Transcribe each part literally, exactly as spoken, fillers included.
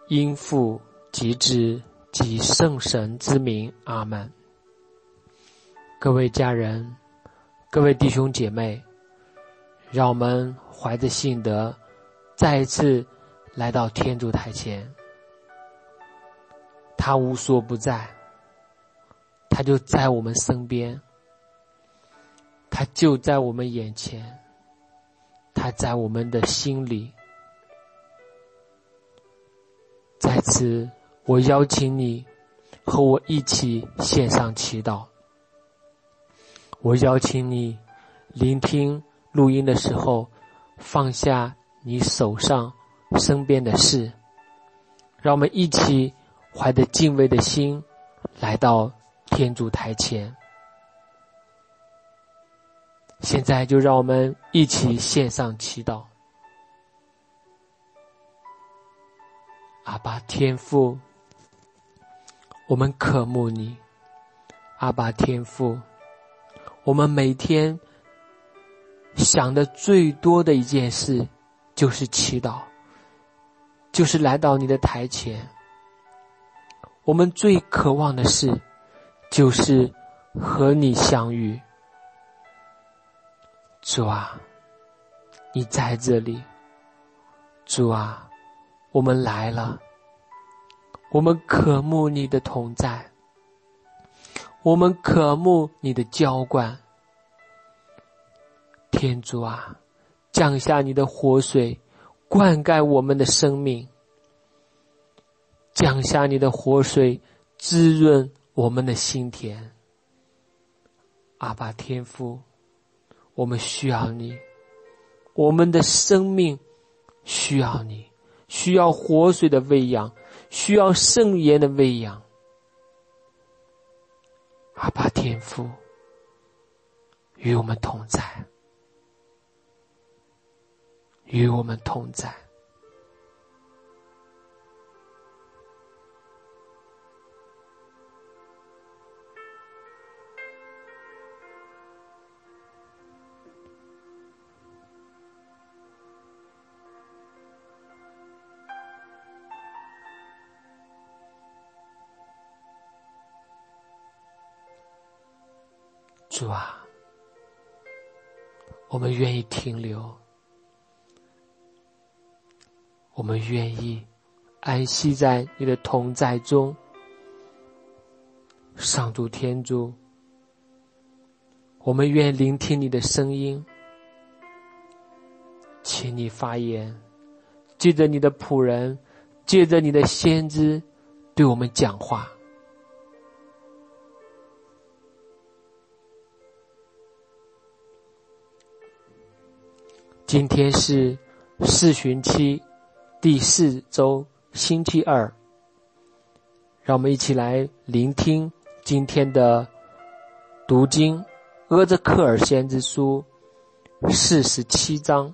因父及子及圣神之名，阿们。各位家人，各位弟兄姐妹，让我们怀着信德再一次来到天主台前。他无所不在，他就在我们身边，他就在我们眼前，他在我们的心里。在此，我邀请你和我一起献上祈祷。我邀请你聆听录音的时候，放下你手上身边的事，让我们一起怀着敬畏的心来到天主台前。现在就让我们一起献上祈祷。阿爸天父，我们渴慕你。阿爸天父，我们每天想的最多的一件事就是祈祷，就是来到你的台前。我们最渴望的事就是和你相遇。主啊，你在这里。主啊，我们来了，我们渴慕你的同在，我们渴慕你的浇灌。天主啊，降下你的活水，灌溉我们的生命，降下你的活水，滋润我们的心田。阿爸天父，我们需要你，我们的生命需要你，需要活水的喂养，需要圣言的喂养。阿爸天父，与我们同在，与我们同在。主啊，我们愿意停留，我们愿意安息在你的同在中。上主天主，我们愿聆听你的声音，请你发言，借着你的仆人，借着你的先知对我们讲话。今天是四旬期第四周星期二，让我们一起来聆听今天的读经，阿则克尔先知书四十七章。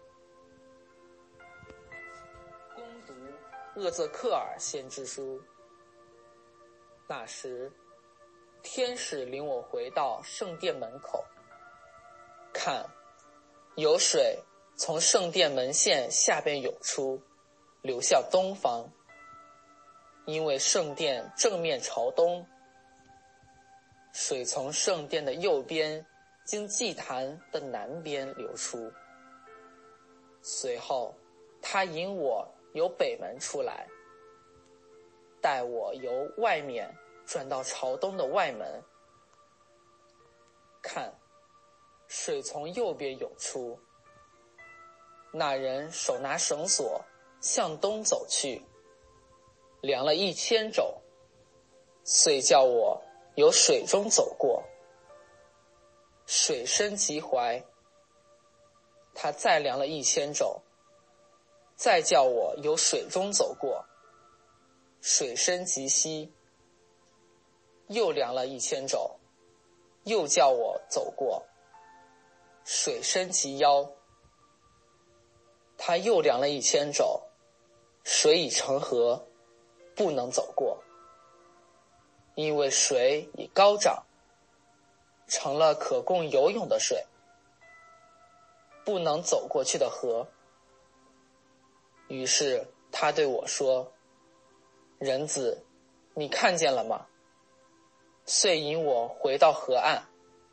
恭读阿则克尔先知书。那时，天使领我回到圣殿门口，看，有水从圣殿门线下边涌出，流向东方，因为圣殿正面朝东。水从圣殿的右边经祭坛的南边流出。随后他引我由北门出来，带我由外面转到朝东的外门。看，水从右边涌出。那人手拿绳索向东走去，量了一千肘，遂叫我由水中走过。水深及怀，他再量了一千肘，再叫我由水中走过。水深及膝，又量了一千肘，又叫我走过。水深及腰，他又量了一千肘，水已成河，不能走过，因为水已高涨，成了可供游泳的水，不能走过去的河。于是他对我说： 人子，你看见了吗？遂引我回到河岸。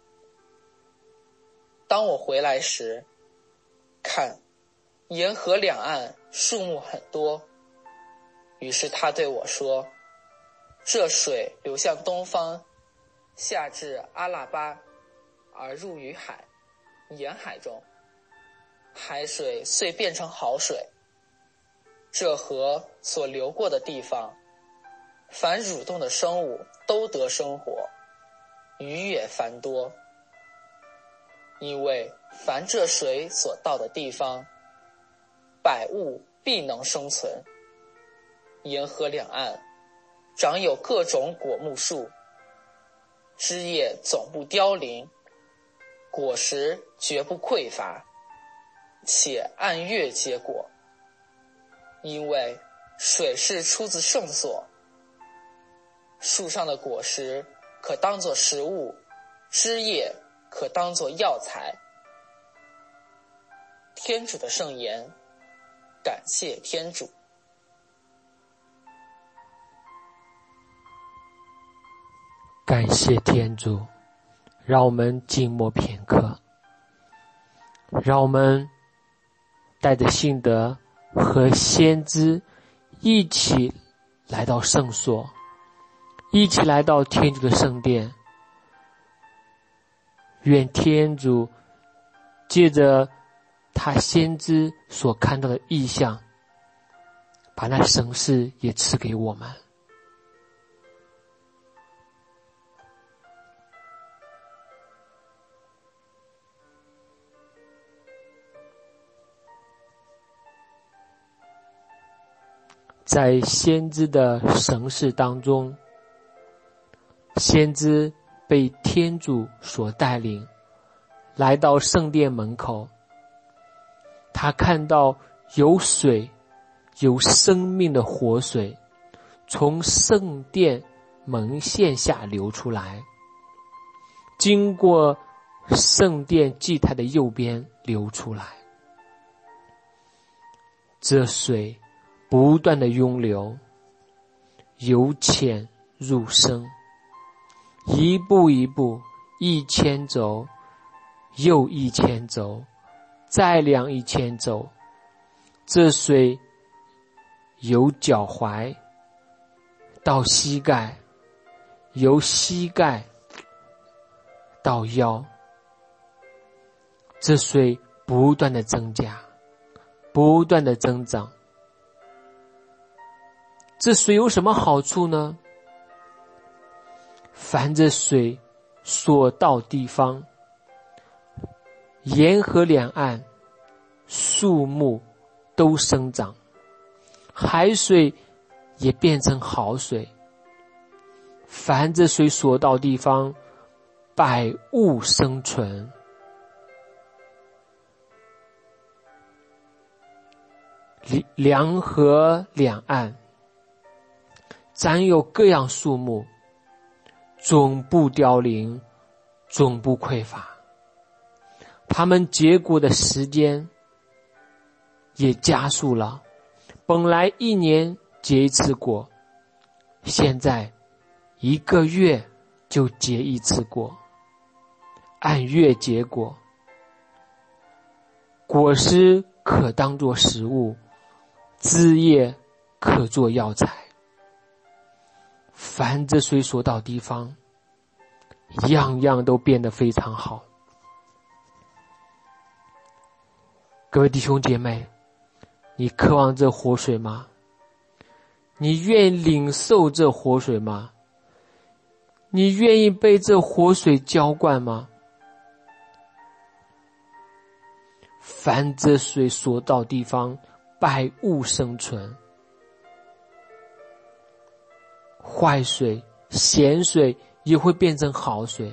当我回来时，看，沿河两岸树木很多。于是他对我说，这水流向东方，下至阿拉巴，而入于海，沿海中，海水遂变成好水。这河所流过的地方，凡蠕动的生物都得生活，鱼也繁多。因为凡这水所到的地方，百物必能生存。沿河两岸长有各种果木树，枝叶总不凋零，果实绝不匮乏，且按月结果。因为水是出自圣所，树上的果实可当作食物，枝叶可当作药材。天主的圣言，感谢天主。 感谢天主，让我们静默片刻，让我们带着信德和先知一起来到圣所，一起来到天主的圣殿。愿天主借着他先知所看到的异象，把那神事也赐给我们。在先知的神事当中，先知被天主所带领来到圣殿门口，他看到有水，有生命的活水从圣殿门线下流出来，经过圣殿祭台的右边流出来。这水不断的涌流，由浅入深，一步一步，一千轴又一千轴，再量一千轴。这水由脚踝到膝盖，由膝盖到腰，这水不断的增加，不断的增长。这水有什么好处呢？凡这水所到地方，沿河两岸树木都生长，海水也变成好水。凡这水所到地方，百物生存。梁河两岸长有各样树木，总不凋零，总不匮乏。它们结果的时间也加速了，本来一年结一次果，现在一个月就结一次果，按月结果。果实可当作食物，枝叶可作药材。凡这水所到地方，样样都变得非常好。各位弟兄姐妹，你渴望这活水吗？你愿意领受这活水吗？你愿意被这活水浇灌吗？凡这水所到地方，百物生存。坏水、咸水也会变成好水。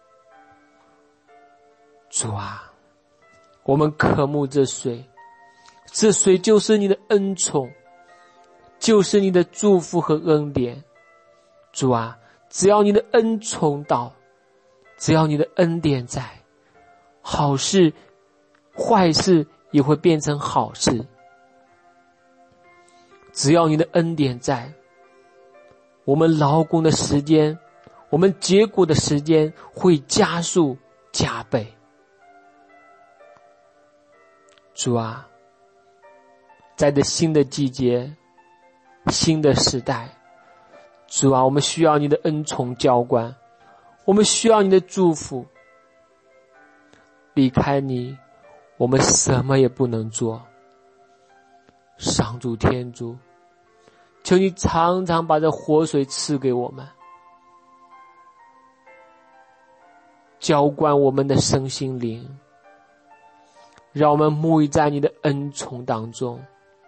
主啊，我们渴慕这水，这水就是你的恩宠，就是你的祝福和恩典。主啊，只要你的恩宠到，只要你的恩典在，好事、坏事也会变成好事。只要你的恩典在， 我们劳工的时间，我们结果的时间会加速加倍。主啊，在这新的季节，新的时代，主啊，我们需要你的恩宠浇灌，我们需要你的祝福。离开你，我们什么也不能做。上主天主，求你常常把这活水赐给我们，浇灌我们的身心灵，让我们沐浴在你的恩宠当中。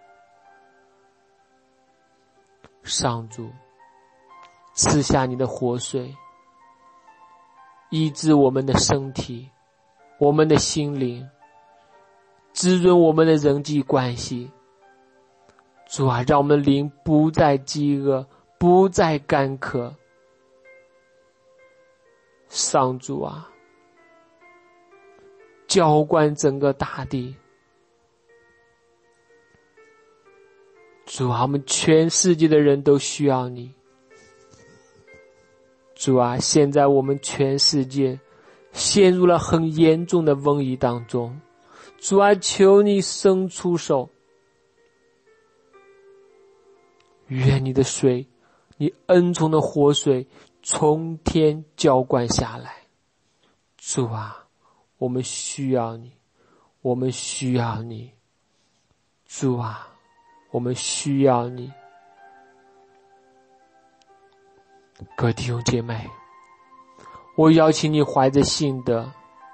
上主，赐下你的活水，医治我们的身体，我们的心灵，滋润我们的人际关系。主啊，让我们的灵不再饥饿，不再干渴。上主啊，浇灌整个大地。主啊，我们全世界的人都需要你。主啊，现在我们全世界陷入了很严重的瘟疫当中。主啊，求你伸出手，愿你的水，你恩宠的活水从天浇灌下来。主啊，我们需要你，我们需要你。主啊，我们需要你。各位弟兄姐妹，我邀请你怀着信德，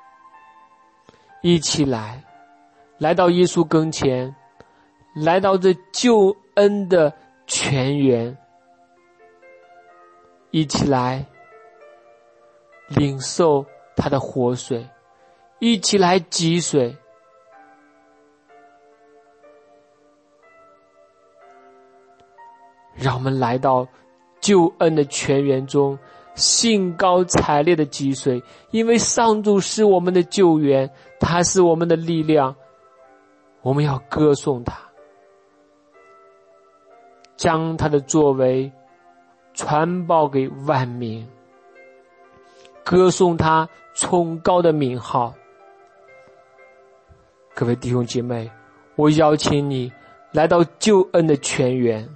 一起来，来到耶稣跟前，来到这救恩的泉源，一起来领受他的活水，一起来汲水。让我们来到救恩的泉源中，兴高采烈的汲水，因为上主是我们的救援，他是我们的力量，我们要歌颂他，将他的作为传报给万民，歌颂他崇高的名号。各位弟兄姐妹，我邀请你来到救恩的泉源。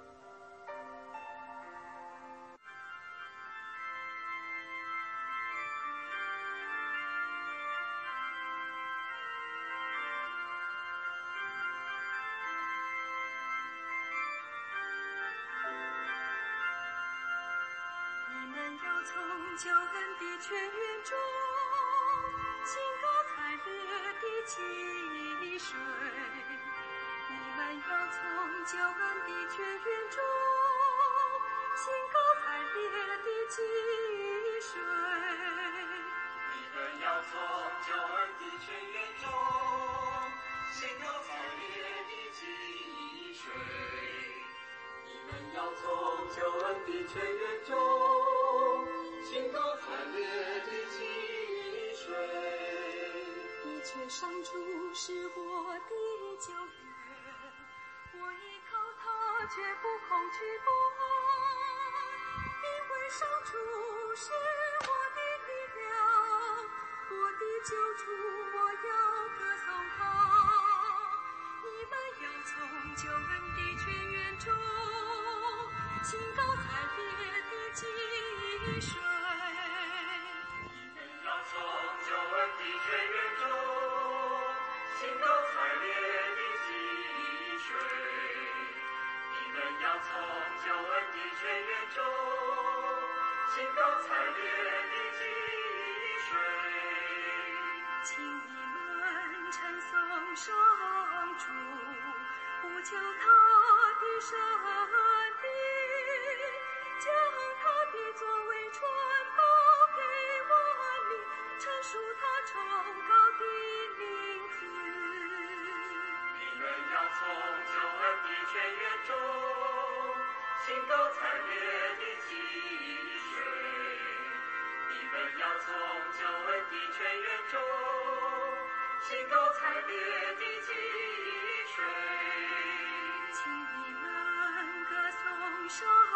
从救恩的泉源中，兴高采烈地汲水。你们要从救恩的泉源中，兴高采烈地汲水。你们要从救恩的泉源中，兴高采烈地汲水。你们要从救恩的泉源中，兴高采烈地汲水。一切上主是我的救援，我依靠他，绝不恐惧不安，因为上主是我的力量，我的救主，我要歌颂他。你们要从救恩的泉源中，兴高采烈地汲水。你们要从救恩的泉源中，兴高采烈地汲水。你们要从救恩的泉源中，兴高采烈地汲水。请你们称颂上主，呼求他的圣名，将他的作为传报给万民，陈述他崇高的名字。你们要从救恩的泉源中，兴高采烈地汲水。你们要从救恩的泉源中，兴高采烈地汲水。请你们歌颂上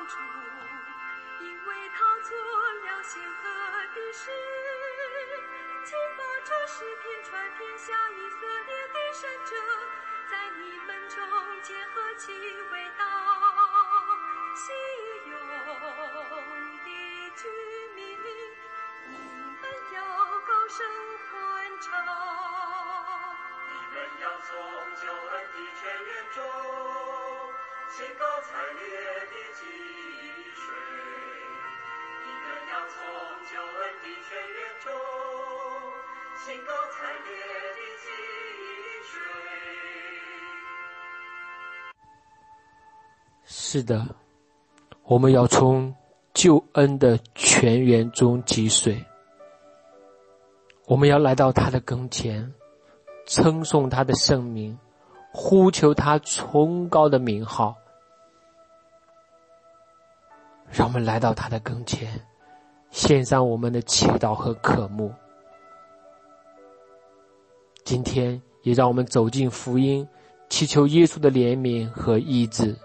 处，因为他做了显赫的事，请把这诗篇传天下以色列的圣者，在你们中间何其伟大！西游的居民，你们要高声欢唱。 你们要从救恩的泉源中，兴高采烈的汲水。你们要从救恩的泉源中，兴高采烈的汲水。 是的，我们要从救恩的泉源中汲水，我们要来到他的跟前，称颂他的圣名，呼求他崇高的名号。让我们来到他的跟前，献上我们的祈祷和渴慕。今天也让我们走进福音，祈求耶稣的怜悯和医治。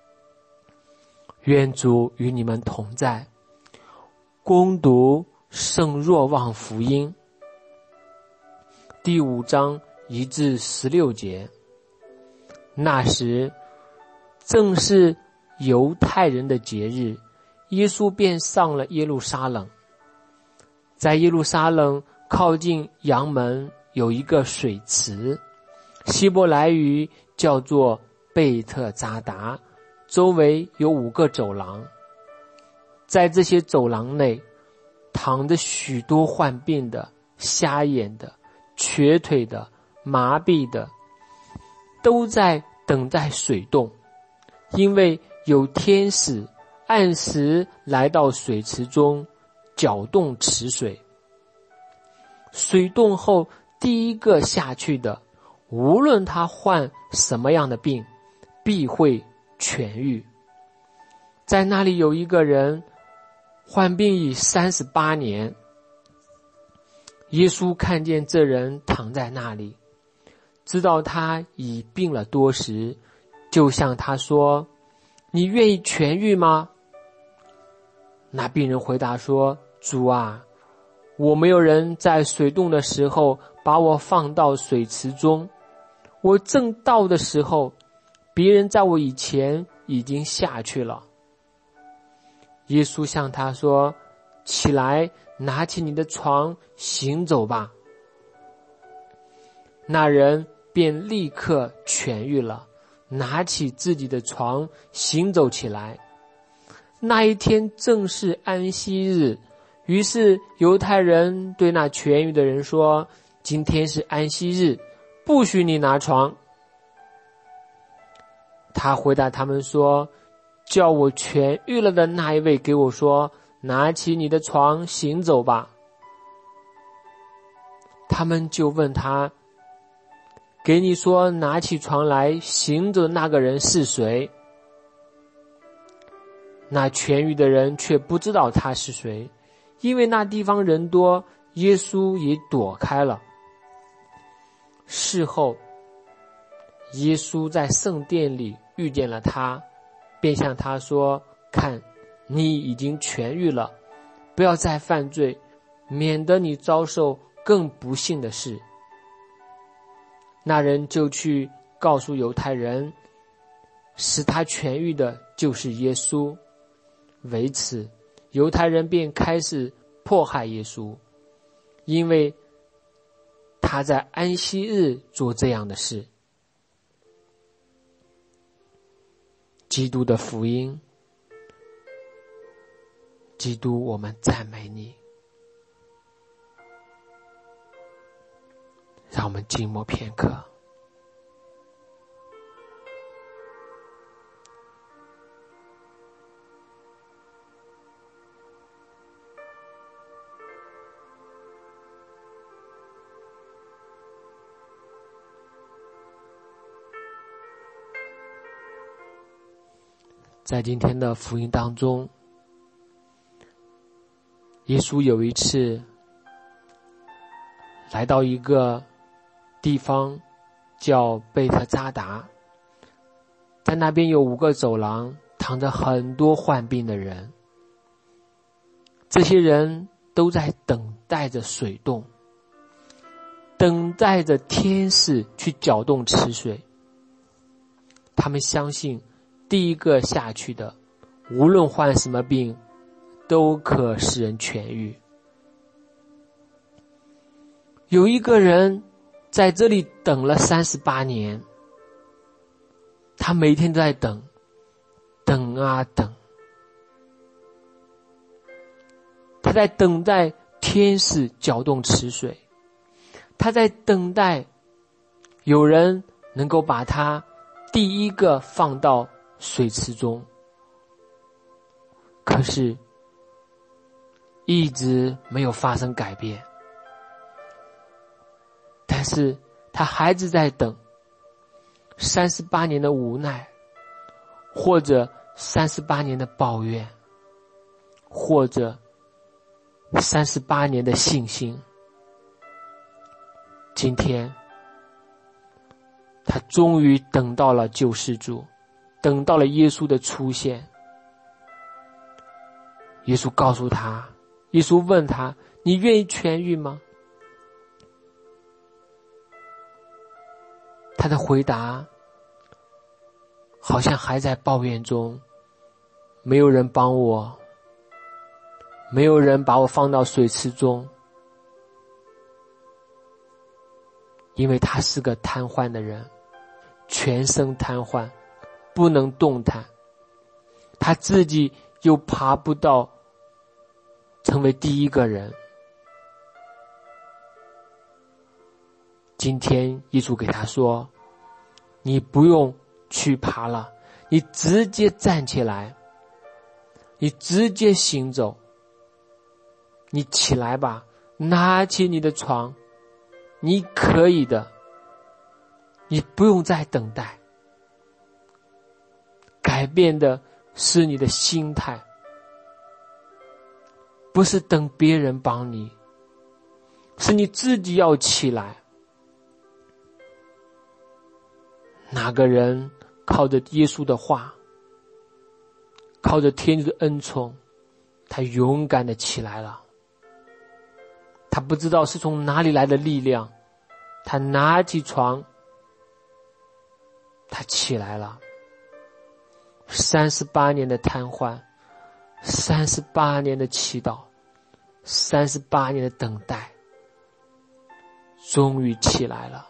愿主与你们同在。恭读圣若望福音第五章一至十六节。那时正是犹太人的节日，耶稣便上了耶路撒冷。在耶路撒冷靠近阳门有一个水池，希伯来语叫做贝特扎达，周围有五个走廊。在这些走廊内躺着许多患病的、瞎眼的、瘸腿的、麻痹的，都在等待水洞，因为有天使按时来到水池中搅动池水。水洞后第一个下去的，无论他患什么样的病，必会痊愈。在那里有一个人患病已三十八年，耶稣看见这人躺在那里，知道他已病了多时，就向他说：你愿意痊愈吗？那病人回答说：主啊，我没有人在水洞的时候把我放到水池中，我正到的时候，别人在我以前已经下去了。耶稣向他说：起来，拿起你的床行走吧。那人便立刻痊愈了，拿起自己的床行走起来。那一天正是安息日，于是犹太人对那痊愈的人说：今天是安息日，不许你拿床。他回答他们说：叫我痊愈了的那一位给我说，拿起你的床行走吧。他们就问他：给你说拿起床来行走的那个人是谁？那痊愈的人却不知道他是谁，因为那地方人多，耶稣也躲开了。事后，耶稣在圣殿里遇见了他，便向他说：看，你已经痊愈了，不要再犯罪，免得你遭受更不幸的事。那人就去告诉犹太人，使他痊愈的就是耶稣。为此，犹太人便开始迫害耶稣，因为他在安息日做这样的事。基督的福音，基督，我们赞美你。让我们静默片刻。在今天的福音当中，耶稣有一次来到一个地方叫贝特扎达，在那边有五个走廊， 躺着很多患病的人，这些人都在等待着水动，等待着天使去搅动池水。他们相信第一个下去的，无论患什么病，都可使人痊愈。有一个人在这里等了三十八年，他每天都在等，等啊等，他在等待天使搅动池水，他在等待有人能够把他第一个放到水池中，可是一直没有发生改变。但是他还是在等，三十八年的无奈，或者三十八年的抱怨，或者三十八年的信心。今天他终于等到了救世主，等到了耶稣的出现。耶稣告诉他，耶稣问他，你愿意痊愈吗？他的回答好像还在抱怨中，没有人帮我，没有人把我放到水池中。因为他是个瘫痪的人，全身瘫痪，不能动弹，他自己又爬不到成为第一个人。今天耶稣给他说，你不用去爬了，你直接站起来，你直接行走，你起来吧，拿起你的床，你可以的，你不用再等待。改变的是你的心态，不是等别人帮你，是你自己要起来。哪个人靠着耶稣的话，靠着天主的恩宠，他勇敢的起来了。他不知道是从哪里来的力量，他拿起床，他起来了。三十八年的瘫痪，三十八年的祈祷，三十八年的等待，终于起来了。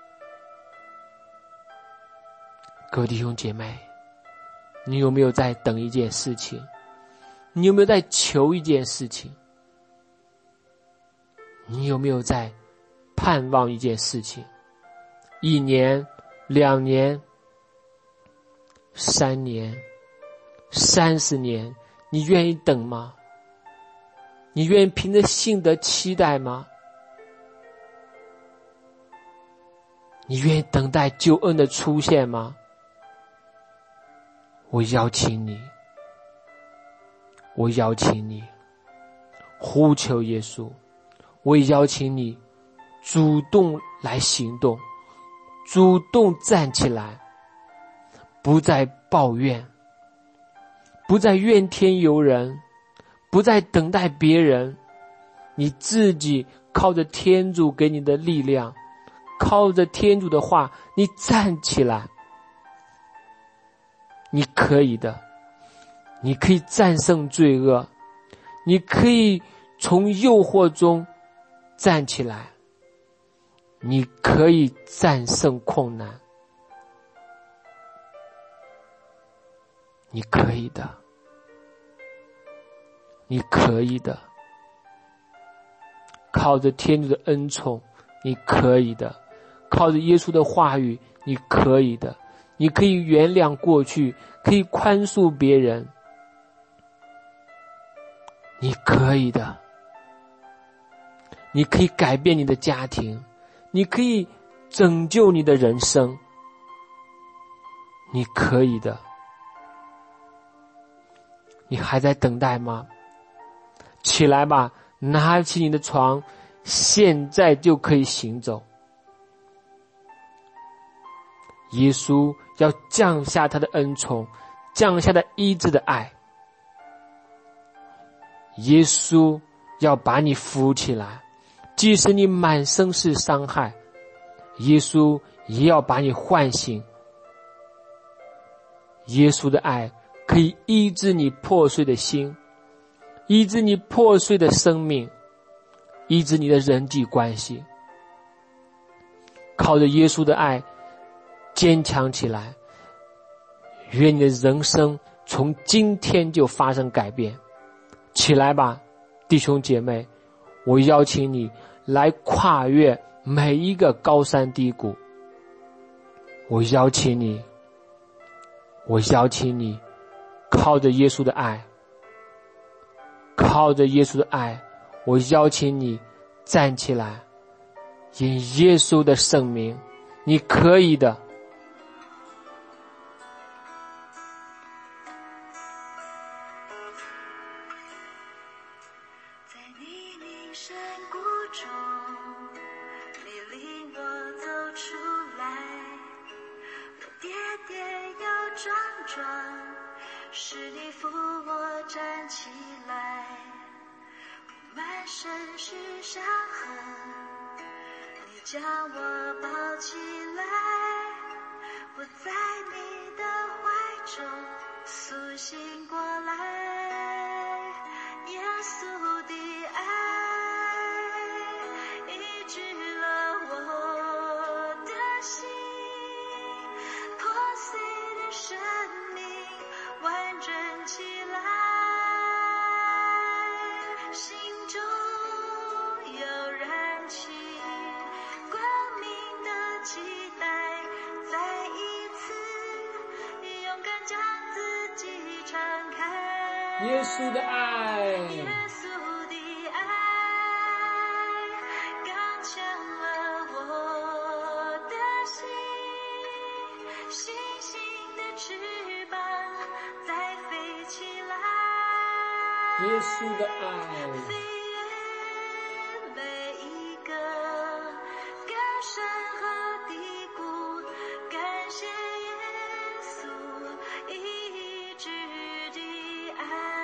各位弟兄姐妹，你有没有在等一件事情？你有没有在求一件事情？你有没有在盼望一件事情？一年、两年、三年、三十年，你愿意等吗？你愿意凭着信德期待吗？你愿意等待救恩的出现吗？我邀请你，我邀请你，呼求耶稣，我也邀请你主动来行动，主动站起来，不再抱怨，不再怨天尤人，不再等待别人，你自己靠着天主给你的力量，靠着天主的话，你站起来。你可以的，你可以战胜罪恶，你可以从诱惑中站起来，你可以战胜困难，你可以的，你可以的，靠着天主的恩宠，你可以的，靠着耶稣的话语，你可以的，你可以原谅过去，可以宽恕别人，你可以的，你可以改变你的家庭，你可以拯救你的人生，你可以的。你还在等待吗？起来吧，拿起你的床，现在就可以行走。耶稣要降下他的恩宠， 降下的医治的爱。耶稣要把你扶起来，即使你满身是伤害，耶稣也要把你唤醒。耶稣的爱可以医治你破碎的心，医治你破碎的生命，医治你的人际关系。靠着耶稣的爱坚强起来，愿你的人生从今天就发生改变。起来吧，弟兄姐妹，我邀请你来跨越每一个高山低谷。我邀请你，我邀请你，靠着耶稣的爱，靠着耶稣的爱，我邀请你站起来，因耶稣的圣名，你可以的。 将我抱起来，我在你的怀中苏醒过来。耶稣的爱医治了我的心，破碎的生命完整起来，心中有燃起光明的期待，再一次勇敢将自己敞开。 耶稣的爱， 耶稣的爱刚强了我的心，星星的翅膀再飞起来。 耶稣的爱， 飞越每一个高山和低谷，感谢耶稣医治的爱。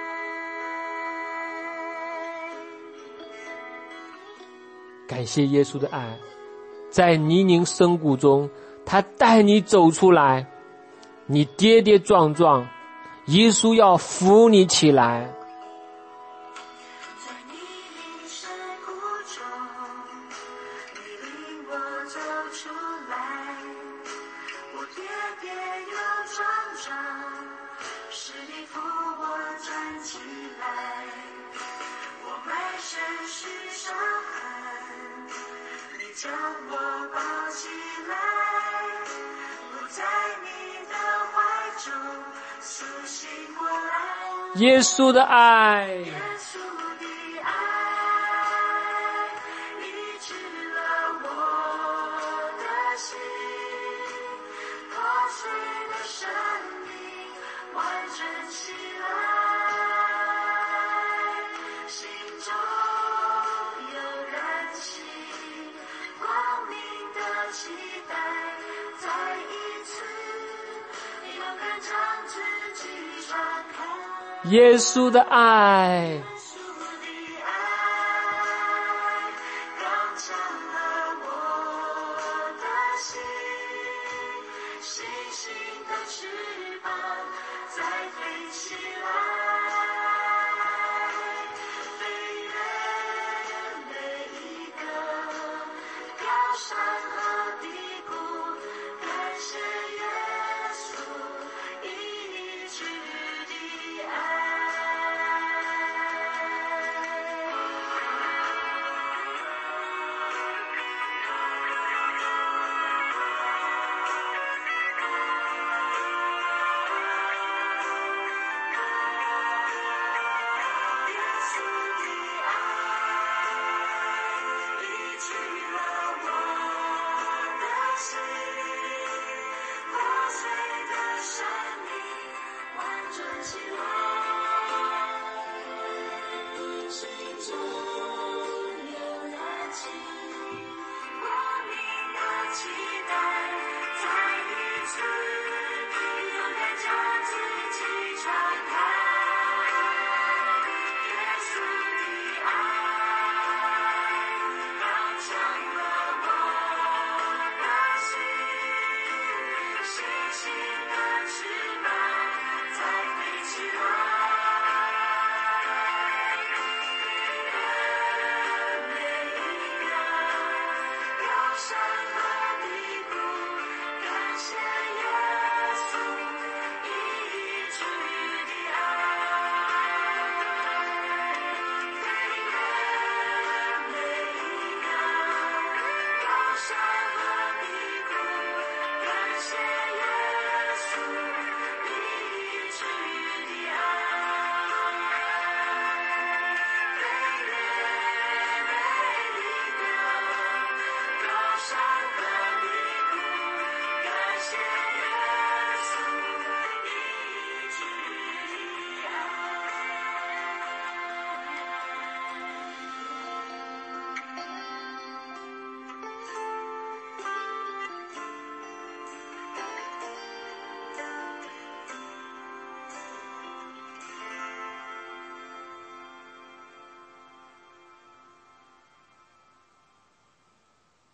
感谢耶稣的爱，在泥泞深谷中，他带你走出来。你跌跌撞撞，耶稣要扶你起来。 在泥泞深谷中，你领我走出来，我跌跌又撞撞，是你扶我站起来，我满身是伤痕，你将我抱起来，我在你的怀中苏醒过来。 耶稣的爱， 耶稣的爱医治了我的心，破碎的生命完整起来，心中有燃起光明的期待，再一次勇敢将自己敞开。 耶稣的爱， 耶稣的爱刚强了我的心，星星的翅膀再飞起来，飞越每一个高山和低谷，感谢耶稣医治的爱。耶稣的爱医治了我的心，破碎的生命完整起来。